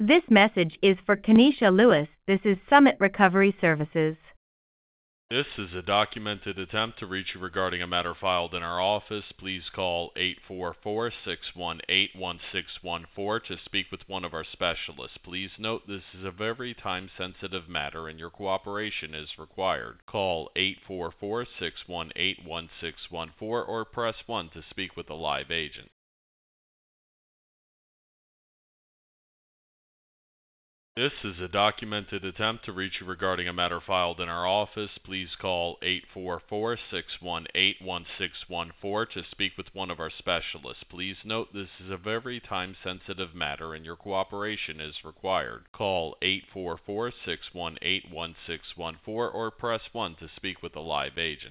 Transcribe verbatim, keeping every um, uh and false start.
This message is for Kenesha Lewis. This is Summit Recovery Services. This is a documented attempt to reach you regarding a matter filed in our office. Please call eight four four, six one eight, one six one four to speak with one of our specialists. Please note this is a very time-sensitive matter and your cooperation is required. Call eight four four, six one eight, one six one four or press one to speak with a live agent. This is a documented attempt to reach you regarding a matter filed in our office. Please call eight four four, six one eight, one six one four to speak with one of our specialists. Please note this is a very time-sensitive matter and your cooperation is required. Call eight four four, six one eight, one six one four or press one to speak with a live agent.